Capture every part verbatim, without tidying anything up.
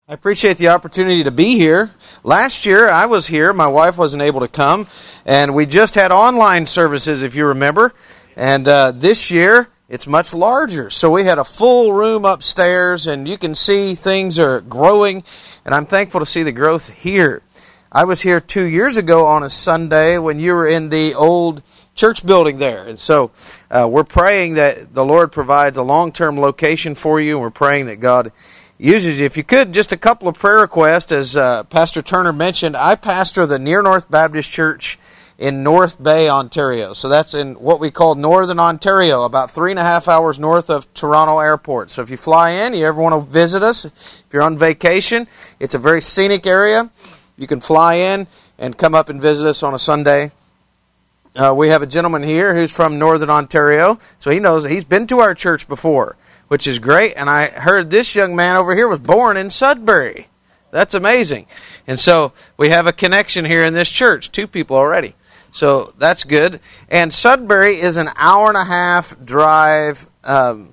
I appreciate the opportunity to be here. Last year I was here. My wife wasn't able to come, and we just had online services, if you remember. And uh, this year it's much larger. So we had a full room upstairs, and you can see things are growing, and I'm thankful to see the growth here. I was here two years ago on a Sunday when you were in the old church building there. And so uh, we're praying that the Lord provides a long-term location for you, and we're praying that God uses you. If you could, just a couple of prayer requests. As uh, Pastor Turner mentioned, I pastor the Near North Baptist Church in North Bay, Ontario. So that's in what we call Northern Ontario, about three and a half hours north of Toronto Airport. So if you fly in, you ever want to visit us, if you're on vacation, it's a very scenic area. You can fly in and come up and visit us on a Sunday. Uh, we have a gentleman here who's from Northern Ontario, so he knows he's been to our church before, which is great. And I heard this young man over here was born in Sudbury. That's amazing. And so we have a connection here in this church, two people already. So that's good. And Sudbury is an hour and a half drive um,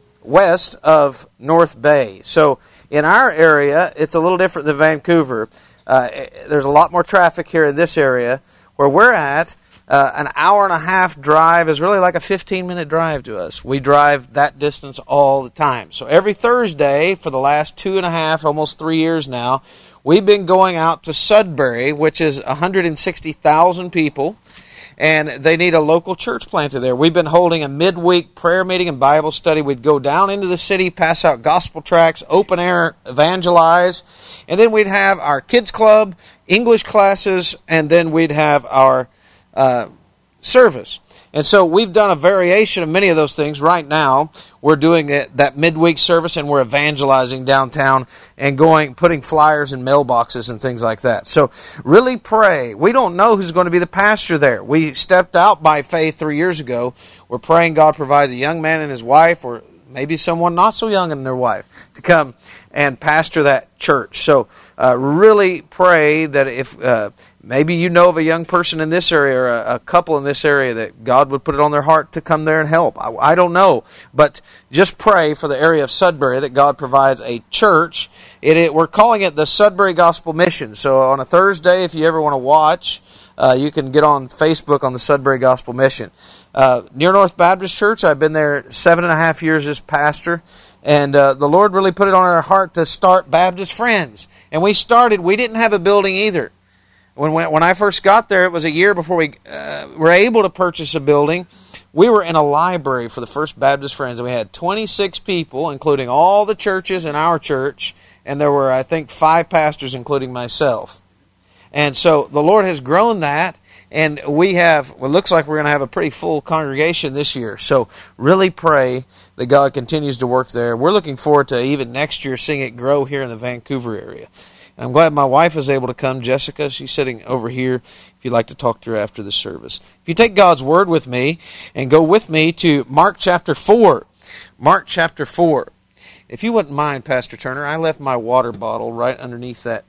west of North Bay. So in our area, it's a little different than Vancouver. Uh, there's a lot more traffic here in this area. Where we're at, Uh, an hour and a half drive is really like a fifteen minute drive to us. We drive that distance all the time. So every Thursday for the last two and a half, almost three years now, we've been going out to Sudbury, which is one hundred sixty thousand people, and they need a local church planted there. We've been holding a midweek prayer meeting and Bible study. We'd go down into the city, pass out gospel tracts, open air, evangelize, and then we'd have our kids club, English classes, and then we'd have our Uh, service. And so we've done a variation of many of those things. Right now, we're doing that, that midweek service, and we're evangelizing downtown and going, putting flyers in mailboxes and things like that. So really pray. We don't know who's going to be the pastor there. We stepped out by faith three years ago. We're praying God provides a young man and his wife, or maybe someone not so young and their wife, to come and pastor that church. So uh, really pray that if uh, maybe you know of a young person in this area or a, a couple in this area that God would put it on their heart to come there and help. I, I don't know, but just pray for the area of Sudbury that God provides a church. It, it we're calling it the Sudbury Gospel Mission. So on a Thursday, if you ever want to watch, uh, you can get on Facebook on the Sudbury Gospel Mission. Uh, Near North Baptist Church, I've been there seven and a half years as pastor. And uh, the Lord really put it on our heart to start Baptist Friends. And we started, we didn't have a building either. When when I first got there, it was a year before we uh, were able to purchase a building. We were in a library for the first Baptist Friends, and we had twenty-six people, including all the churches in our church, and there were, I think, five pastors, including myself. And so the Lord has grown that, and we have, well, it looks like we're going to have a pretty full congregation this year. So really pray that God continues to work there. We're looking forward to even next year seeing it grow here in the Vancouver area. And I'm glad my wife was able to come, Jessica. She's sitting over here if you'd like to talk to her after the service. If you take God's Word with me and go with me to Mark chapter four. Mark chapter four. If you wouldn't mind, Pastor Turner, I left my water bottle right underneath that.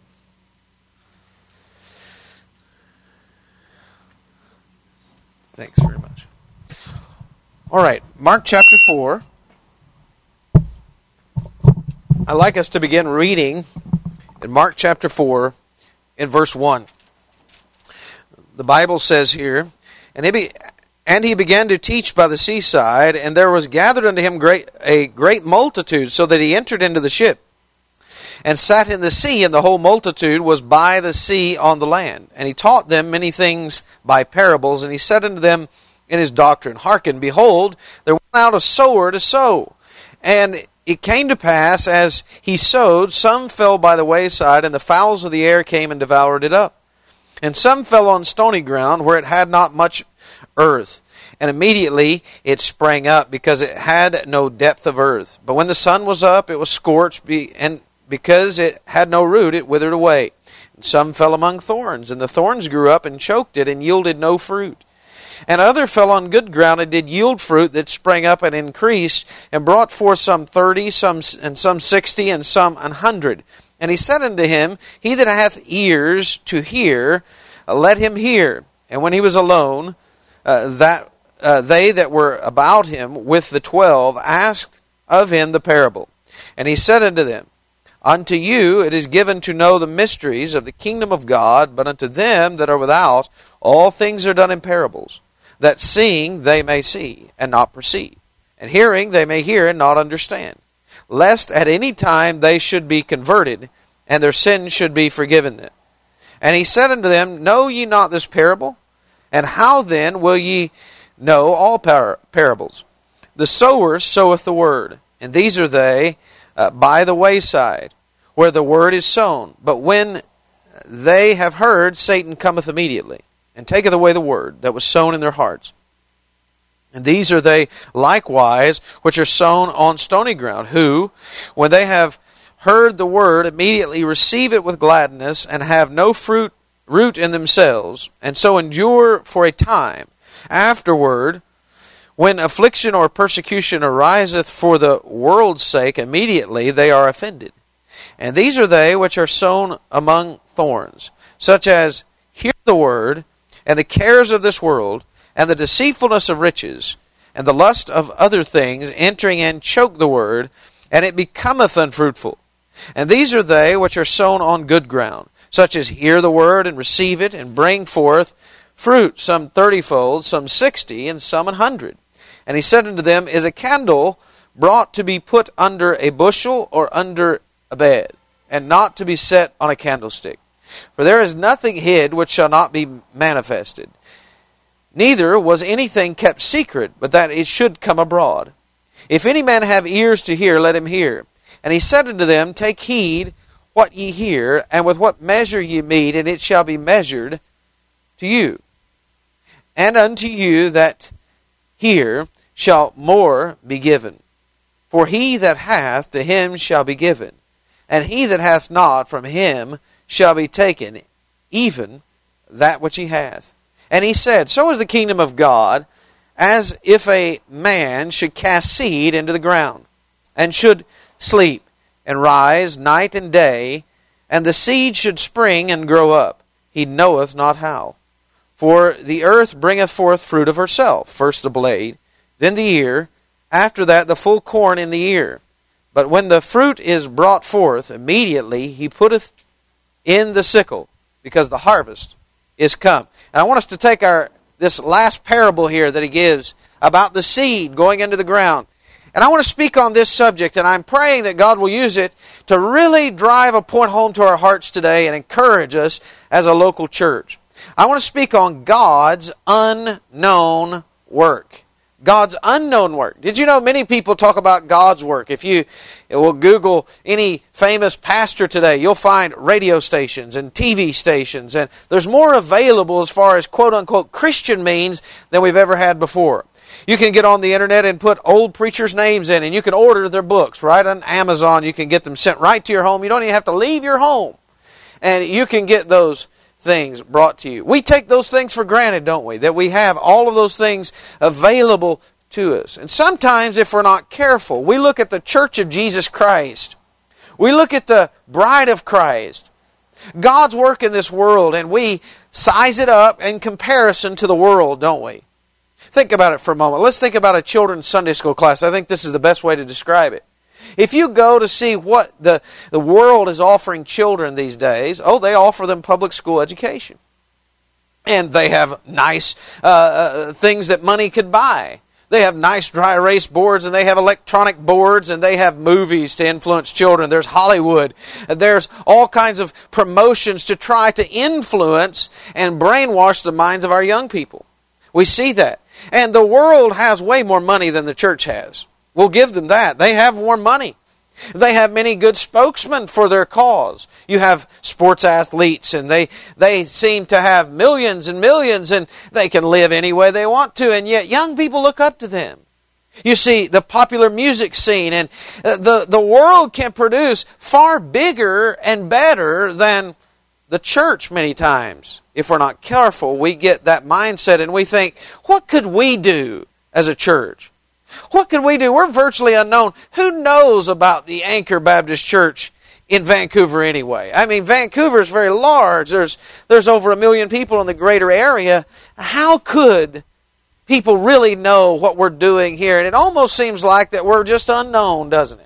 Thanks very much. All right, Mark chapter four. I'd like us to begin reading in Mark chapter four, in verse one. The Bible says here, And he, be, and he began to teach by the seaside, and there was gathered unto him great, a great multitude, so that he entered into the ship, and sat in the sea, and the whole multitude was by the sea on the land. And he taught them many things by parables, and he said unto them in his doctrine, Hearken, behold, there went out a sower to sow. And it came to pass, as he sowed, some fell by the wayside, and the fowls of the air came and devoured it up. And some fell on stony ground, where it had not much earth. And immediately it sprang up, because it had no depth of earth. But when the sun was up, it was scorched, and because it had no root, it withered away. And some fell among thorns, and the thorns grew up and choked it, and yielded no fruit. And other fell on good ground, and did yield fruit that sprang up and increased, and brought forth some thirty, some and some sixty, and some an hundred. And he said unto him, He that hath ears to hear, let him hear. And when he was alone, uh, that uh, they that were about him with the twelve asked of him the parable. And he said unto them, Unto you it is given to know the mysteries of the kingdom of God, but unto them that are without, all things are done in parables, that seeing they may see, and not perceive, and hearing they may hear, and not understand, lest at any time they should be converted, and their sins should be forgiven them. And he said unto them, Know ye not this parable? And how then will ye know all par- parables? The sower soweth the word, and these are they uh, by the wayside, where the word is sown. But when they have heard, Satan cometh immediately, and taketh away the word that was sown in their hearts. And these are they likewise which are sown on stony ground, who, when they have heard the word, immediately receive it with gladness, and have no fruit root in themselves, and so endure for a time. Afterward, when affliction or persecution ariseth for the world's sake, immediately they are offended. And these are they which are sown among thorns, such as hear the word, and the cares of this world, and the deceitfulness of riches, and the lust of other things, entering and choke the word, and it becometh unfruitful. And these are they which are sown on good ground, such as hear the word, and receive it, and bring forth fruit, some thirtyfold, some sixty, and some an hundred. And he said unto them, Is a candle brought to be put under a bushel, or under a bed, and not to be set on a candlestick? For there is nothing hid which shall not be manifested. Neither was anything kept secret, but that it should come abroad. If any man have ears to hear, let him hear. And he said unto them, Take heed what ye hear, and with what measure ye mete, and it shall be measured to you. And unto you that hear shall more be given. For he that hath, to him shall be given. And he that hath not, from him shall be taken, even that which he hath. And he said, So is the kingdom of God, as if a man should cast seed into the ground, and should sleep, and rise night and day, and the seed should spring and grow up. He knoweth not how. For the earth bringeth forth fruit of herself, first the blade, then the ear, after that the full corn in the ear. But when the fruit is brought forth, immediately he putteth in the sickle, because the harvest is come. And I want us to take our this last parable here that he gives about the seed going into the ground. And I want to speak on this subject, and I'm praying that God will use it to really drive a point home to our hearts today and encourage us as a local church. I want to speak on God's unknown work. God's unknown work. Did you know many people talk about God's work? If you will Google any famous pastor today, you'll find radio stations and T V stations, and there's more available as far as quote-unquote Christian means than we've ever had before. You can get on the internet and put old preachers' names in, and you can order their books right on Amazon. You can get them sent right to your home. You don't even have to leave your home, and you can get those things brought to you. We take those things for granted, don't we? That we have all of those things available to us. And sometimes, if we're not careful, we look at the church of Jesus Christ. We look at the bride of Christ, God's work in this world, and we size it up in comparison to the world, don't we? Think about it for a moment. Let's think about a children's Sunday school class. I think this is the best way to describe it. If you go to see what the, the world is offering children these days, oh, they offer them public school education. And they have nice uh, uh, things that money could buy. They have nice dry erase boards, and they have electronic boards, and they have movies to influence children. There's Hollywood. There's all kinds of promotions to try to influence and brainwash the minds of our young people. We see that. And the world has way more money than the church has. We'll give them that. They have more money. They have many good spokesmen for their cause. You have sports athletes, and they, they seem to have millions and millions, and they can live any way they want to, and yet young people look up to them. You see, the popular music scene, and the, the world can produce far bigger and better than the church many times. If we're not careful, we get that mindset, and we think, what could we do as a church? What could we do? We're virtually unknown. Who knows about the Anchor Baptist Church in Vancouver anyway? I mean, Vancouver is very large. There's, there's over a million people in the greater area. How could people really know what we're doing here? And it almost seems like that we're just unknown, doesn't it?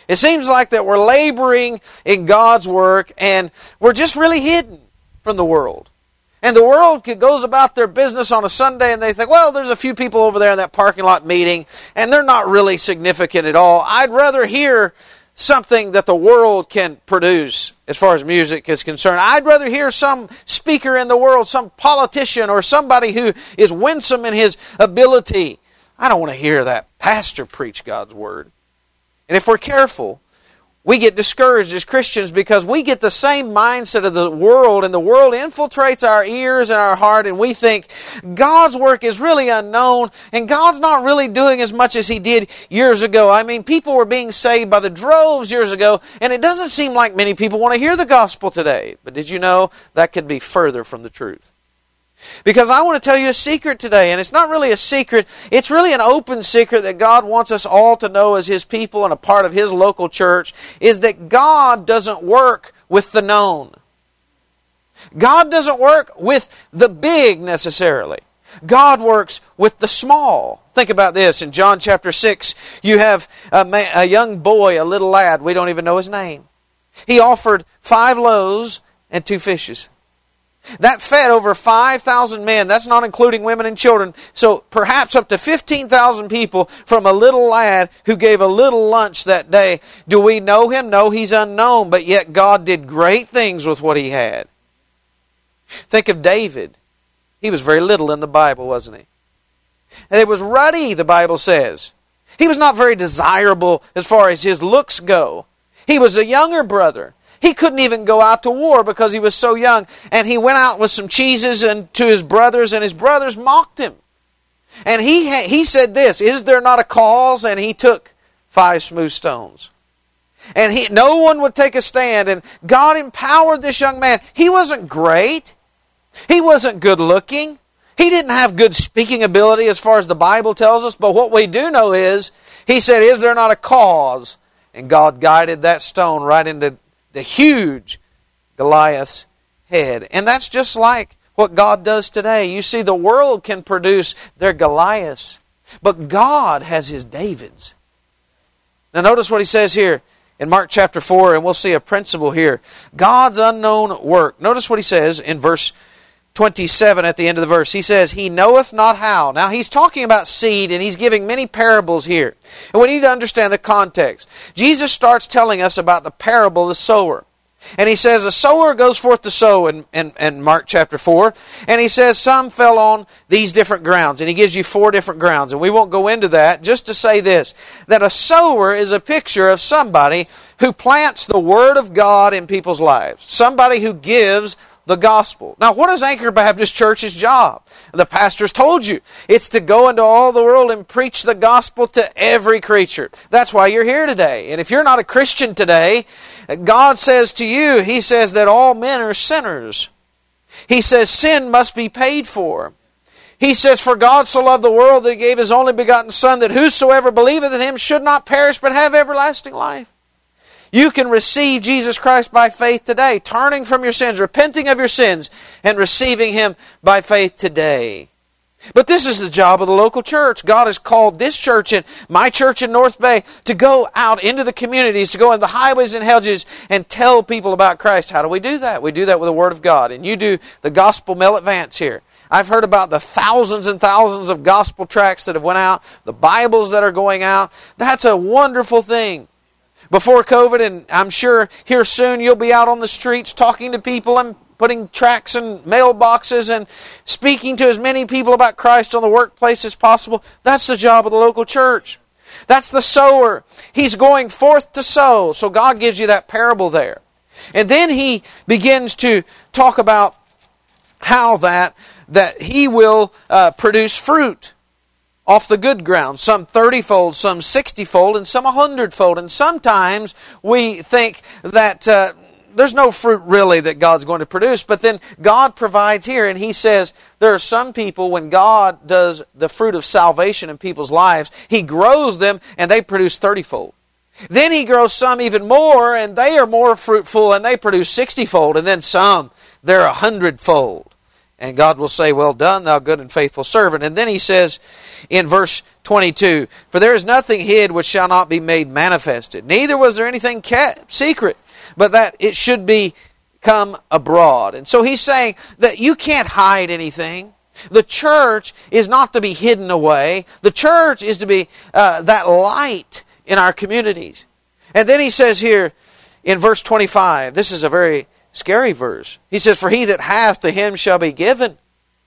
It seems like that we're laboring in God's work and we're just really hidden from the world. And the world goes about their business on a Sunday and they think, well, there's a few people over there in that parking lot meeting and they're not really significant at all. I'd rather hear something that the world can produce as far as music is concerned. I'd rather hear some speaker in the world, some politician or somebody who is winsome in his ability. I don't want to hear that pastor preach God's Word. And if we're careful, we get discouraged as Christians because we get the same mindset of the world, and the world infiltrates our ears and our heart, and we think God's work is really unknown, and God's not really doing as much as He did years ago. I mean, people were being saved by the droves years ago, and it doesn't seem like many people want to hear the gospel today. But did you know that could be further from the truth? Because I want to tell you a secret today, and it's not really a secret, it's really an open secret that God wants us all to know as His people and a part of His local church, is that God doesn't work with the known. God doesn't work with the big necessarily. God works with the small. Think about this. In John chapter six, you have a, man, a young boy, a little lad, we don't even know his name. He offered five loaves and two fishes. That fed over five thousand men. That's not including women and children. So perhaps up to fifteen thousand people from a little lad who gave a little lunch that day. Do we know him? No, he's unknown. But yet God did great things with what he had. Think of David. He was very little in the Bible, wasn't he? And it was ruddy, the Bible says. He was not very desirable as far as his looks go. He was a younger brother. He couldn't even go out to war because he was so young. And he went out with some cheeses and to his brothers, and his brothers mocked him. And he ha- he said this, is there not a cause? And he took five smooth stones. And he, no one would take a stand. And God empowered this young man. He wasn't great. He wasn't good looking. He didn't have good speaking ability as far as the Bible tells us. But what we do know is, he said, is there not a cause? And God guided that stone right into the huge Goliath's head. And that's just like what God does today. You see, the world can produce their Goliaths, but God has His Davids. Now notice what He says here in Mark chapter four, and we'll see a principle here. God's unknown work. Notice what He says in verse twenty-seven at the end of the verse. He says, He knoweth not how. Now He's talking about seed, and He's giving many parables here. And we need to understand the context. Jesus starts telling us about the parable of the sower. And He says, a sower goes forth to sow in, in, in Mark chapter four. And He says, some fell on these different grounds. And He gives you four different grounds. And we won't go into that, just to say this, that a sower is a picture of somebody who plants the Word of God in people's lives. Somebody who gives the gospel. Now, what is Anchor Baptist Church's job? The pastor's told you. It's to go into all the world and preach the gospel to every creature. That's why you're here today. And if you're not a Christian today, God says to you, He says that all men are sinners. He says sin must be paid for. He says, for God so loved the world that He gave His only begotten Son, that whosoever believeth in Him should not perish but have everlasting life. You can receive Jesus Christ by faith today, turning from your sins, repenting of your sins, and receiving Him by faith today. But this is the job of the local church. God has called this church and my church in North Bay to go out into the communities, to go in the highways and hedges and tell people about Christ. How do we do that? We do that with the Word of God. And you do the Gospel Mail Advance here. I've heard about the thousands and thousands of gospel tracts that have went out, the Bibles that are going out. That's a wonderful thing. Before COVID, and I'm sure here soon you'll be out on the streets talking to people and putting tracts in mailboxes and speaking to as many people about Christ on the workplace as possible. That's the job of the local church. That's the sower. He's going forth to sow. So God gives you that parable there. And then He begins to talk about how that, that He will uh, produce fruit off the good ground, some thirty-fold, some sixty-fold, and some a hundred-fold. And sometimes we think that uh, there's no fruit really that God's going to produce, but then God provides here, and He says there are some people, when God does the fruit of salvation in people's lives, He grows them and they produce thirty-fold. Then He grows some even more, and they are more fruitful and they produce sixty-fold, and then some, they're a hundred-fold. And God will say, well done, thou good and faithful servant. And then he says in verse twenty-two, for there is nothing hid which shall not be made manifested. Neither was there anything kept secret, but that it should be come abroad. And so he's saying that you can't hide anything. The church is not to be hidden away. The church is to be uh, that light in our communities. And then he says here in verse twenty-five, this is a very scary verse. He says, for he that hath, to him shall be given.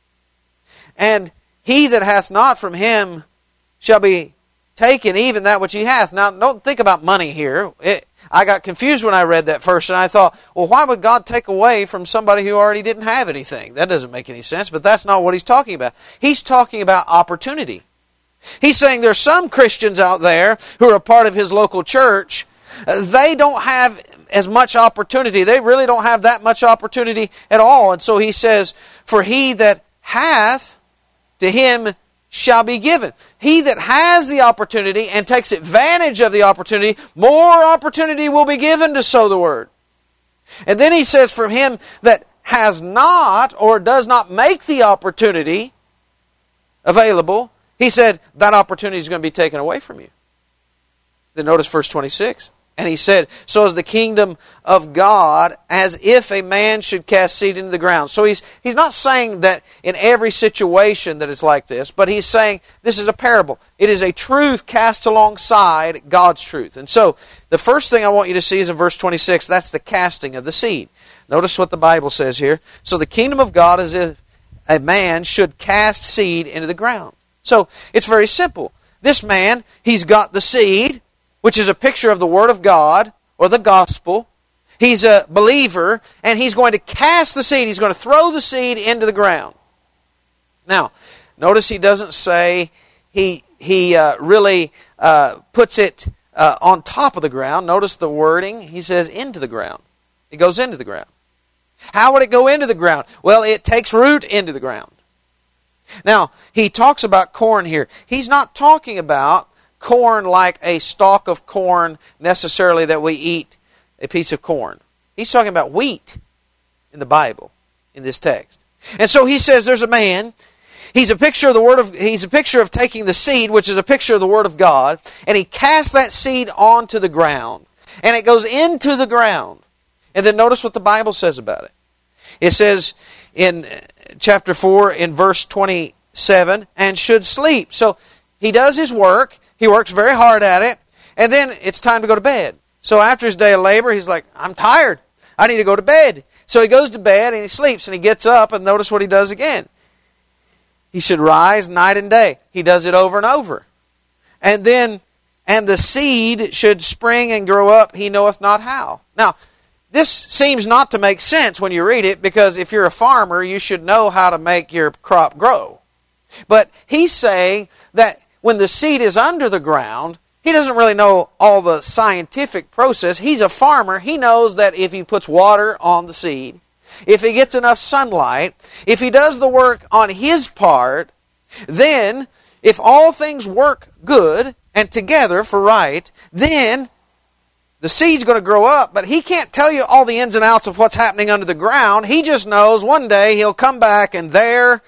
And he that hath not, from him shall be taken even that which he hath. Now, don't think about money here. It, I got confused when I read that first, and I thought, well, why would God take away from somebody who already didn't have anything? That doesn't make any sense, but that's not what he's talking about. He's talking about opportunity. He's saying there's some Christians out there who are a part of his local church. They don't have as much opportunity. They really don't have that much opportunity at all. And so he says, for he that hath, to him shall be given. He that has the opportunity and takes advantage of the opportunity, more opportunity will be given to sow the word. And then he says, for him that has not or does not make the opportunity available, he said, that opportunity is going to be taken away from you. Then notice verse twenty-six. And he said, so is the kingdom of God as if a man should cast seed into the ground. So he's he's not saying that in every situation that it's like this, but he's saying this is a parable. It is a truth cast alongside God's truth. And so the first thing I want you to see is in verse twenty-six, that's the casting of the seed. Notice what the Bible says here. So the kingdom of God is if a man should cast seed into the ground. So it's very simple. This man, he's got the seed, which is a picture of the Word of God, or the gospel. He's a believer, and he's going to cast the seed. He's going to throw the seed into the ground. Now, notice he doesn't say he, he uh, really uh, puts it uh, on top of the ground. Notice the wording. He says into the ground. It goes into the ground. How would it go into the ground? Well, it takes root into the ground. Now, he talks about corn here. He's not talking about corn like a stalk of corn necessarily that we eat a piece of corn. He's talking about wheat in the Bible, in this text. And so he says there's a man, he's a picture of the word of he's a picture of taking the seed, which is a picture of the Word of God, and he casts that seed onto the ground. And it goes into the ground. And then notice what the Bible says about it. It says in chapter four, in verse twenty-seven, and should sleep. So he does his work. He works very hard at it, and then it's time to go to bed. So after his day of labor, he's like, I'm tired. I need to go to bed. So he goes to bed, and he sleeps, and he gets up, and notice what he does again. He should rise night and day. He does it over and over. And then, and the seed should spring and grow up, he knoweth not how. Now, this seems not to make sense when you read it, because if you're a farmer, you should know how to make your crop grow. But he's saying that when the seed is under the ground, he doesn't really know all the scientific process. He's a farmer. He knows that if he puts water on the seed, if he gets enough sunlight, if he does the work on his part, then if all things work good and together for right, then the seed's going to grow up. But he can't tell you all the ins and outs of what's happening under the ground. He just knows one day he'll come back and there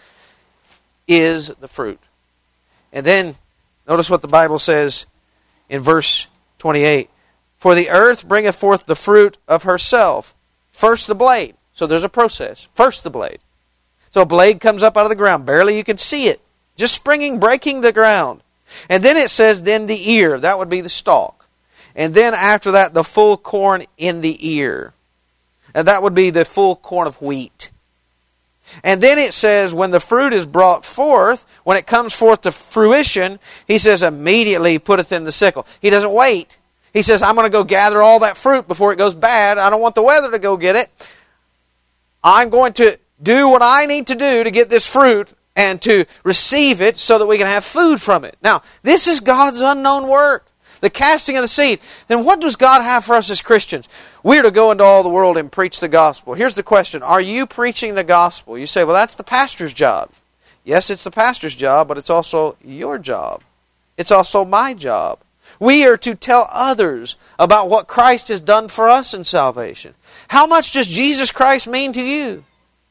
is the fruit. And then, notice what the Bible says in verse twenty-eight. For the earth bringeth forth the fruit of herself. First the blade. So there's a process. First the blade. So a blade comes up out of the ground. Barely you can see it. Just springing, breaking the ground. And then it says, then the ear. That would be the stalk. And then after that, the full corn in the ear. And that would be the full corn of wheat. And then it says, when the fruit is brought forth, when it comes forth to fruition, he says, immediately he putteth in the sickle. He doesn't wait. He says, I'm going to go gather all that fruit before it goes bad. I don't want the weather to go get it. I'm going to do what I need to do to get this fruit and to receive it so that we can have food from it. Now, this is God's unknown work. The casting of the seed. Then what does God have for us as Christians? We're to go into all the world and preach the gospel. Here's the question. Are you preaching the gospel? You say, well, that's the pastor's job. Yes, it's the pastor's job, but it's also your job. It's also my job. We are to tell others about what Christ has done for us in salvation. How much does Jesus Christ mean to you?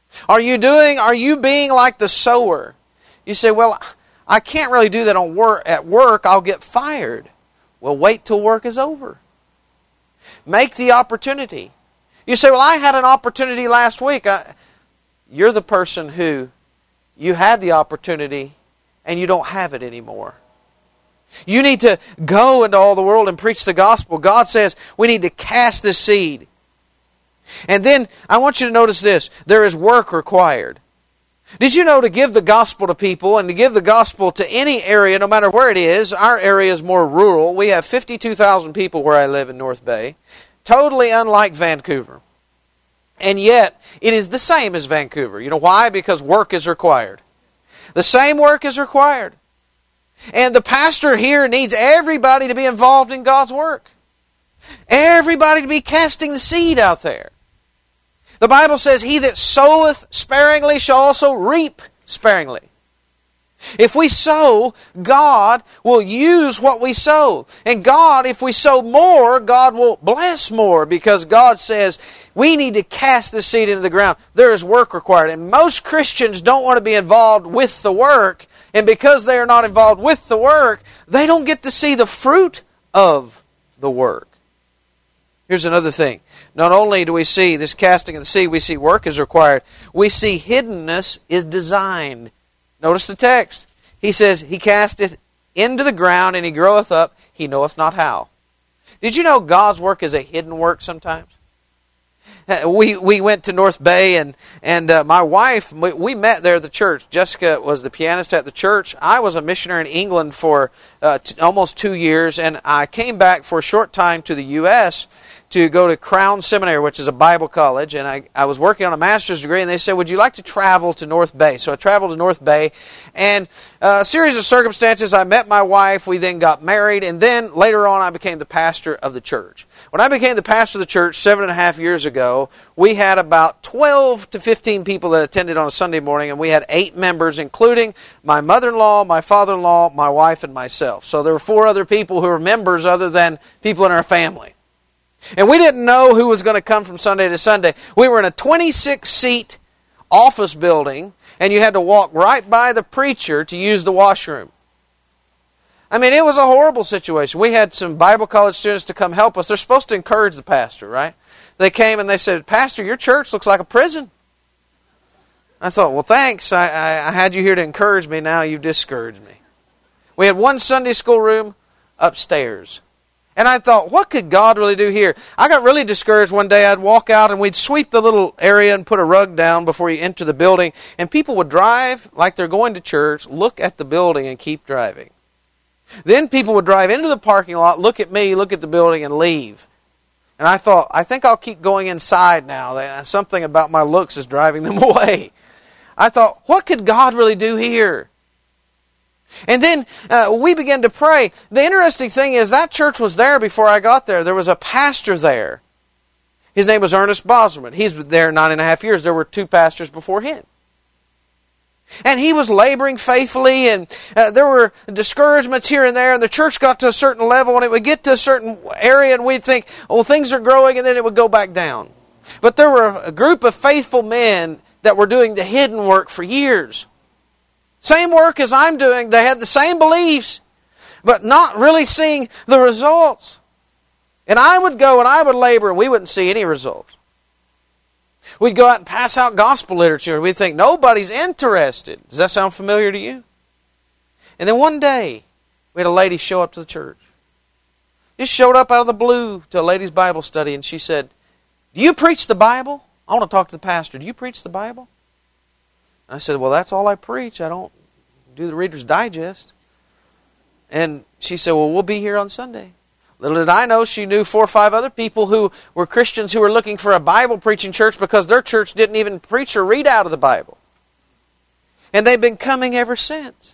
Are you doing, are you being like the sower? You say, well, I can't really do that on work, at work, I'll get fired. Well, wait till work is over. Make the opportunity. You say, well, I had an opportunity last week. I, you're the person who, you had the opportunity and you don't have it anymore. You need to go into all the world and preach the gospel. God says we need to cast the seed. And then I want you to notice this. There is work required. Did you know to give the gospel to people and to give the gospel to any area, no matter where it is? Our area is more rural. We have fifty-two thousand people where I live in North Bay. Totally unlike Vancouver. And yet, it is the same as Vancouver. You know why? Because work is required. The same work is required. And the pastor here needs everybody to be involved in God's work. Everybody to be casting the seed out there. The Bible says, he that soweth sparingly shall also reap sparingly. If we sow, God will use what we sow. And God, if we sow more, God will bless more, because God says we need to cast the seed into the ground. There is work required. And most Christians don't want to be involved with the work. And because they are not involved with the work, they don't get to see the fruit of the work. Here's another thing. Not only do we see this casting of the seed, we see work is required. We see hiddenness is designed. Notice the text. He says, he casteth into the ground, and he groweth up, he knoweth not how. Did you know God's work is a hidden work sometimes? We we went to North Bay, and, and uh, my wife, we, we met there at the church. Jessica was the pianist at the church. I was a missionary in England for uh, t- almost two years, and I came back for a short time to the U S to go to Crown Seminary, which is a Bible college, and I, I was working on a master's degree, and they said, would you like to travel to North Bay? So I traveled to North Bay, and uh, a series of circumstances, I met my wife, we then got married, and then later on I became the pastor of the church. When I became the pastor of the church seven and a half years ago, we had about twelve to fifteen people that attended on a Sunday morning, and we had eight members, including my mother-in-law, my father-in-law, my wife, and myself. So there were four other people who were members other than people in our family. And we didn't know who was going to come from Sunday to Sunday. We were in a twenty-six seat office building, and you had to walk right by the preacher to use the washroom. I mean, it was a horrible situation. We had some Bible college students to come help us. They're supposed to encourage the pastor, right? They came and they said, Pastor, your church looks like a prison. I thought, well, thanks. I, I, I had you here to encourage me. Now you've discouraged me. We had one Sunday school room upstairs. And I thought, what could God really do here? I got really discouraged one day. I'd walk out and we'd sweep the little area and put a rug down before you enter the building. And people would drive like they're going to church, look at the building, and keep driving. Then people would drive into the parking lot, look at me, look at the building, and leave. And I thought, I think I'll keep going inside now. Something about my looks is driving them away. I thought, what could God really do here? And then uh, we began to pray. The interesting thing is that church was there before I got there. There was a pastor there. His name was Ernest Boslerman. He's been there nine and a half years. There were two pastors before him. And he was laboring faithfully, and uh, there were discouragements here and there, and the church got to a certain level, and it would get to a certain area, and we'd think, oh, things are growing, and then it would go back down. But there were a group of faithful men that were doing the hidden work for years. Same work as I'm doing. They had the same beliefs, but not really seeing the results. And I would go and I would labor, and we wouldn't see any results. We'd go out and pass out gospel literature, and we'd think, nobody's interested. Does that sound familiar to you? And then one day, we had a lady show up to the church. Just showed up out of the blue to a ladies' Bible study, and she said, do you preach the Bible? I want to talk to the pastor. Do you preach the Bible? I said, well, that's all I preach. I don't do the Reader's Digest. And she said, well, we'll be here on Sunday. Little did I know, she knew four or five other people who were Christians who were looking for a Bible-preaching church because their church didn't even preach or read out of the Bible. And they've been coming ever since.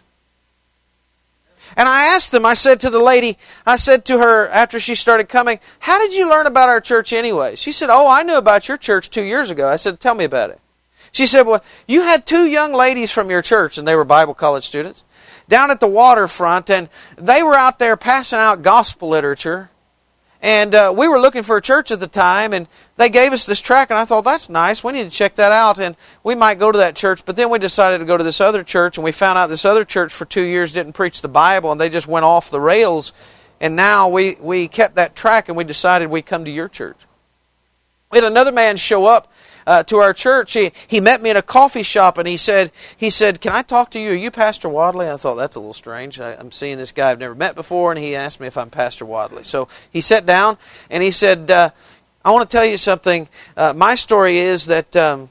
And I asked them, I said to the lady, I said to her after she started coming, how did you learn about our church anyway? She said, oh, I knew about your church two years ago. I said, tell me about it. She said, well, you had two young ladies from your church, and they were Bible college students, down at the waterfront, and they were out there passing out gospel literature, And uh, we were looking for a church at the time, and they gave us this tract, and I thought, that's nice. We need to check that out, and we might go to that church. But then we decided to go to this other church, and we found out this other church for two years didn't preach the Bible, and they just went off the rails. And now we, we kept that tract, and we decided we'd come to your church. We had another man show up uh, to our church. He, he met me in a coffee shop, and he said, he said, "Can I talk to you? Are you Pastor Wadley?" I thought, that's a little strange. I, I'm seeing this guy I've never met before, and he asked me if I'm Pastor Wadley. So he sat down, and he said, uh, "I want to tell you something. Uh, my story is that um,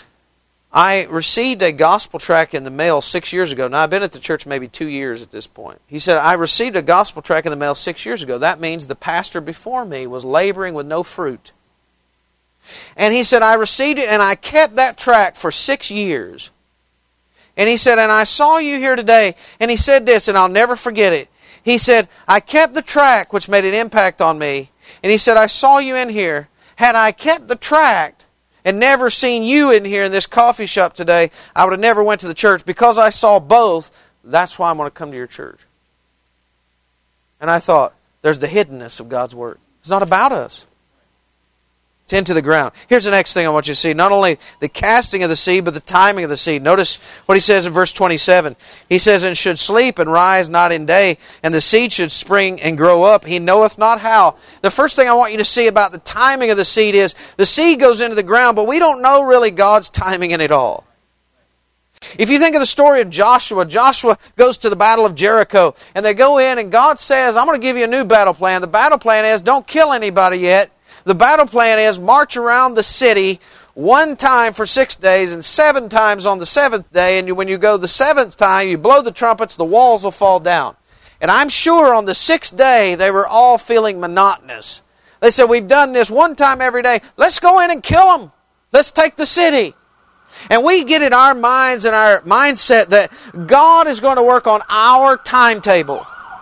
I received a gospel tract in the mail six years ago. Now, I've been at the church maybe two years at this point." He said, "I received a gospel tract in the mail six years ago. That means the pastor before me was laboring with no fruit. And he said, I received it, and I kept that tract for six years. And he said, and I saw you here today." And he said this, and I'll never forget it. He said, "I kept the tract," which made an impact on me. And he said, "I saw you in here. Had I kept the tract and never seen you in here in this coffee shop today, I would have never went to the church. Because I saw both, that's why I'm going to come to your church." And I thought, there's the hiddenness of God's Word. It's not about us. It's into the ground. Here's the next thing I want you to see. Not only the casting of the seed, but the timing of the seed. Notice what he says in verse twenty-seven. He says, "And should sleep and rise not in day, and the seed should spring and grow up. He knoweth not how." The first thing I want you to see about the timing of the seed is, the seed goes into the ground, but we don't know really God's timing in it all. If you think of the story of Joshua, Joshua goes to the battle of Jericho, and they go in, and God says, "I'm going to give you a new battle plan." The battle plan is, don't kill anybody yet. The battle plan is, march around the city one time for six days and seven times on the seventh day. And you, when you go the seventh time, you blow the trumpets, the walls will fall down. And I'm sure on the sixth day, they were all feeling monotonous. They said, "We've done this one time every day. Let's go in and kill them. Let's take the city." And we get in our minds and our mindset that God is going to work on our timetable.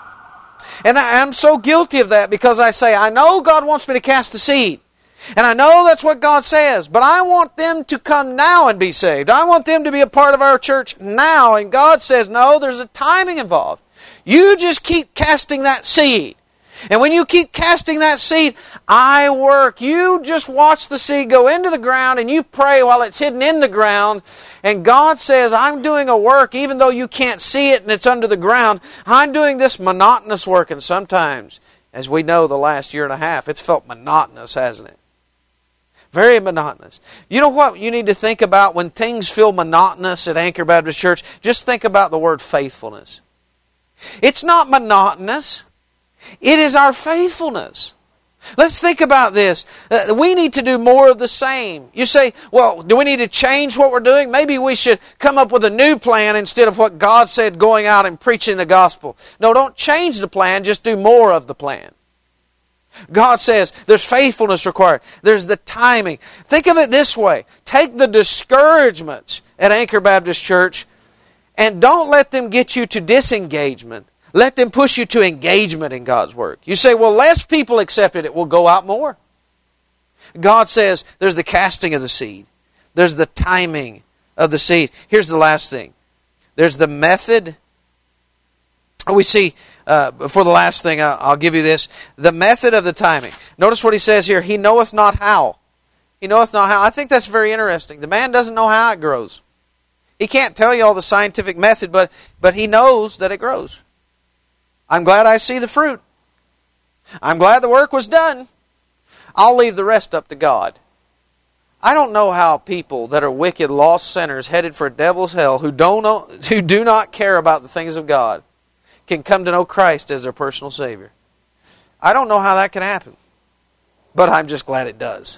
And I'm so guilty of that, because I say, I know God wants me to cast the seed. And I know that's what God says. But I want them to come now and be saved. I want them to be a part of our church now. And God says, no, there's a timing involved. You just keep casting that seed. And when you keep casting that seed, I work. You just watch the seed go into the ground, and you pray while it's hidden in the ground. And God says, I'm doing a work, even though you can't see it and it's under the ground. I'm doing this monotonous work. And sometimes, as we know, the last year and a half, it's felt monotonous, hasn't it? Very monotonous. You know what you need to think about when things feel monotonous at Anchor Baptist Church? Just think about the word faithfulness. It's not monotonous. It is our faithfulness. Let's think about this. Uh, we need to do more of the same. You say, well, do we need to change what we're doing? Maybe we should come up with a new plan instead of what God said, going out and preaching the gospel. No, don't change the plan. Just do more of the plan. God says there's faithfulness required. There's the timing. Think of it this way. Take the discouragements at Anchor Baptist Church and don't let them get you to disengagement. Let them push you to engagement in God's work. You say, well, less people accepted it. Will go out more. God says there's the casting of the seed. There's the timing of the seed. Here's the last thing. There's the method. We see, uh, for the last thing, I'll, I'll give you this. The method of the timing. Notice what he says here. He knoweth not how. He knoweth not how. I think that's very interesting. The man doesn't know how it grows. He can't tell you all the scientific method, but, but he knows that it grows. I'm glad I see the fruit. I'm glad the work was done. I'll leave the rest up to God. I don't know how people that are wicked, lost sinners, headed for a devil's hell, who don't know, who do not care about the things of God, can come to know Christ as their personal Savior. I don't know how that can happen, but I'm just glad it does.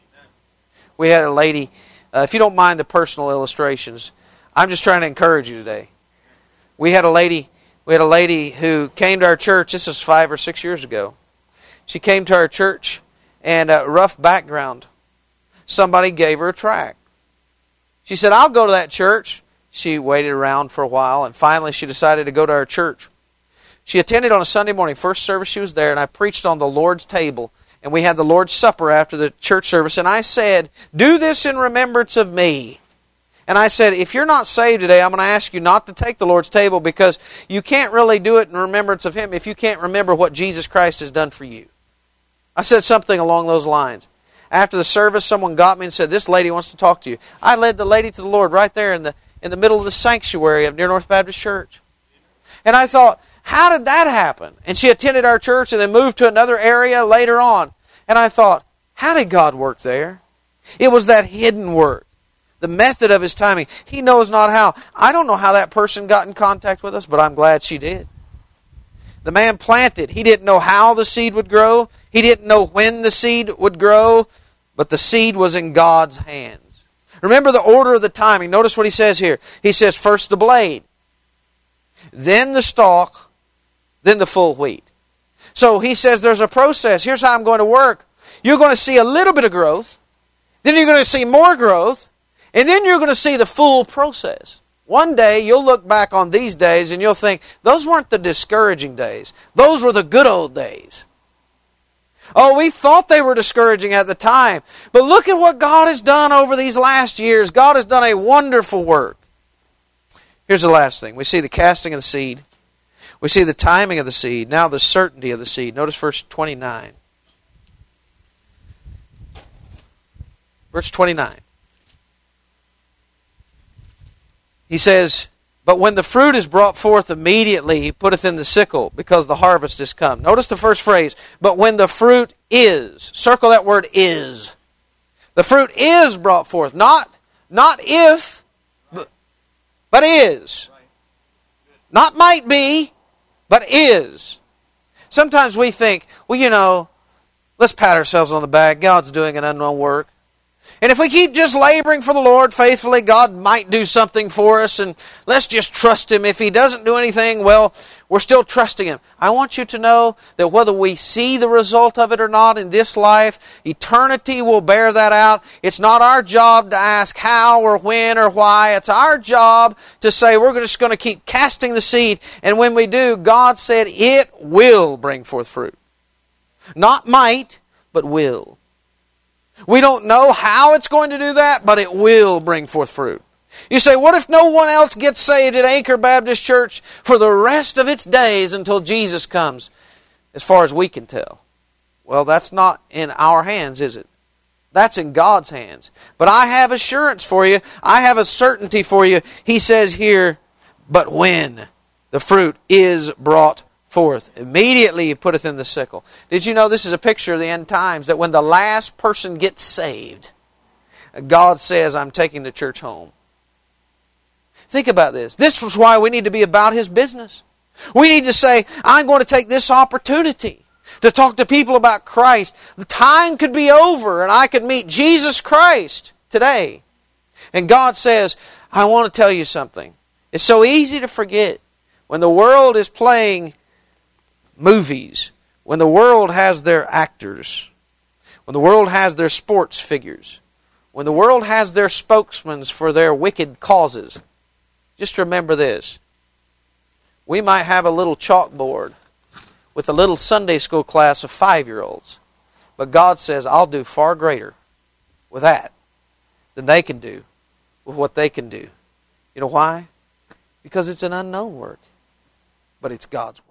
We had a lady, uh, if you don't mind the personal illustrations, I'm just trying to encourage you today. We had a lady... We had a lady who came to our church, this was five or six years ago. She came to our church, and a rough background. Somebody gave her a tract. She said, I'll go to that church. She waited around for a while, and finally she decided to go to our church. She attended on a Sunday morning. First service she was there, and I preached on the Lord's table. And we had the Lord's Supper after the church service, and I said, do this in remembrance of me. And I said, if you're not saved today, I'm going to ask you not to take the Lord's table, because you can't really do it in remembrance of Him if you can't remember what Jesus Christ has done for you. I said something along those lines. After the service, someone got me and said, this lady wants to talk to you. I led the lady to the Lord right there in the in the middle of the sanctuary of Near North Baptist Church. And I thought, how did that happen? And she attended our church and then moved to another area later on. And I thought, how did God work there? It was that hidden work. The method of His timing. He knows not how. I don't know how that person got in contact with us, but I'm glad she did. The man planted. He didn't know how the seed would grow. He didn't know when the seed would grow, but the seed was in God's hands. Remember the order of the timing. Notice what he says here. He says first the blade, then the stalk, then the full wheat. So he says there's a process. Here's how I'm going to work. You're going to see a little bit of growth, then you're going to see more growth, and then you're going to see the full process. One day you'll look back on these days and you'll think, those weren't the discouraging days. Those were the good old days. Oh, we thought they were discouraging at the time. But look at what God has done over these last years. God has done a wonderful work. Here's the last thing. We see the casting of the seed. We see the timing of the seed. Now the certainty of the seed. Notice verse twenty-nine. Verse twenty-nine. He says, but when the fruit is brought forth immediately, he putteth in the sickle, because the harvest is come. Notice the first phrase, but when the fruit is. Circle that word is. The fruit is brought forth. Not, not if, but, but is. Not might be, but is. Sometimes we think, well, you know, let's pat ourselves on the back. God's doing an unknown work. And if we keep just laboring for the Lord faithfully, God might do something for us, and let's just trust Him. If He doesn't do anything, well, we're still trusting Him. I want you to know that whether we see the result of it or not in this life, eternity will bear that out. It's not our job to ask how or when or why. It's our job to say we're just going to keep casting the seed, and when we do, God said it will bring forth fruit. Not might, but will. We don't know how it's going to do that, but it will bring forth fruit. You say, what if no one else gets saved at Anchor Baptist Church for the rest of its days until Jesus comes? As far as we can tell. Well, that's not in our hands, is it? That's in God's hands. But I have assurance for you. I have a certainty for you. He says here, but when the fruit is brought forth, immediately he putteth in the sickle. Did you know this is a picture of the end times? That when the last person gets saved, God says, I'm taking the church home. Think about this. This is why we need to be about His business. We need to say, I'm going to take this opportunity to talk to people about Christ. The time could be over and I could meet Jesus Christ today. And God says, I want to tell you something. It's so easy to forget. When the world is playing movies, when the world has their actors, when the world has their sports figures, when the world has their spokesmen for their wicked causes, just remember this. We might have a little chalkboard with a little Sunday school class of five-year-olds, but God says, I'll do far greater with that than they can do with what they can do. You know why? Because it's an unknown work, but it's God's work.